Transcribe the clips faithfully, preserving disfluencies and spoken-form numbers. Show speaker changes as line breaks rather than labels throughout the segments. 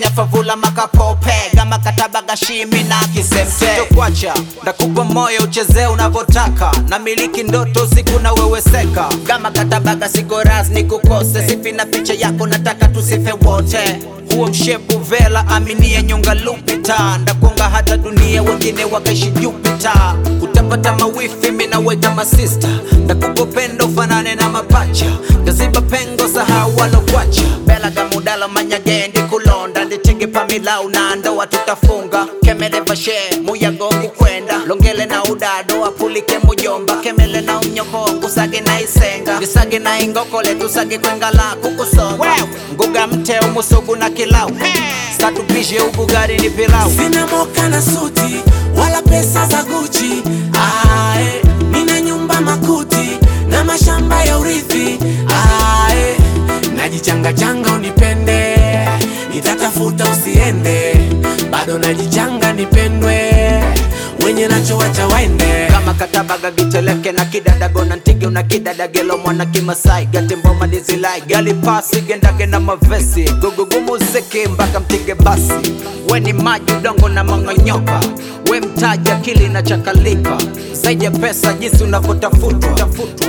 favula makapope Gama katabaga shimi na kisemte Sitokwacha, ndakupa moyo ucheze unavotaka Na miliki ndoto siku na weweseka Gama katabaga siko rasni kukose Sifi na picha yako nataka tusife wote Huo mshepu vela aminie nyonga lupita Ndakonga hata dunia wengine wakaishi Jupiter Utapata mawifi mina weta masista Ndakupopendo fanane na mapacha Gaziba pengo sahau walo kwacha Bela gamudala manyagendi kulonda Nditege pamila unanda watutafunga Kemele vashe muyago kukwenda Longele na udado apulike mujomba Kemele na unyoko kusage na isenga Gisage na ingokole tusage kwengala kukusonga Nguga mte umusugu na kilau Satupishe ubugari ni pilau
Sina moka na suti wala pesa za Gucci Ae, nina nyumba makuti na mashamba ya urithi Ae, najichanga changa unipende Nitatafuta usiende Bado najichanga nipendwe Wenye nacho wacha waende
Kama katabaga giteleke na kidadago na ntige unakidadagelo mwana kimasai Gatembo manizilai gali pasi gendage na mavesi Gugugu muziki mbaka mtige basi We ni maji udongo na mangonyoka We mtaji akili na chakalika Zaidi ya pesa jinsi unavotafutwa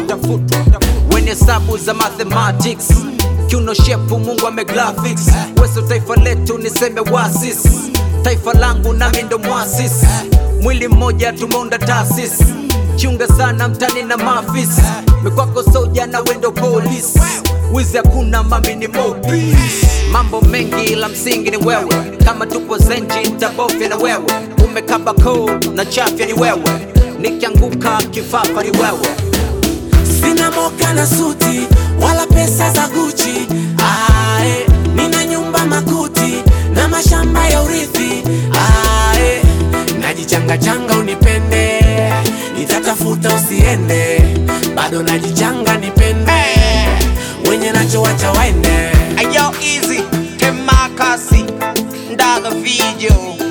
We ni sabu za mathematics Kiuno shepu mungu ame graphics Weso taifa letu niseme wasis Taifa langu nami ndo muasis Mwili mmoja tumeunda taasisi Chunga sana mtani na mafis Mikwako soja na wendo police Wizi hakuna mami ni mobi Mambo mengi la msingi ni wewe Kama tupo zenji nitabofya na wewe Umekaba koo na chafya ni wewe Nikianguka kifafa ni wewe
Sina moka na suti wala pesa za Gucci Ae, nina nyumba makuti na mashamba ya urithi Ae, najichanga changa unipende Nitatafuta usiende Bado najichanga nipende Wenye nacho wacha waende
Ayo easy, kemakasi Ndaga video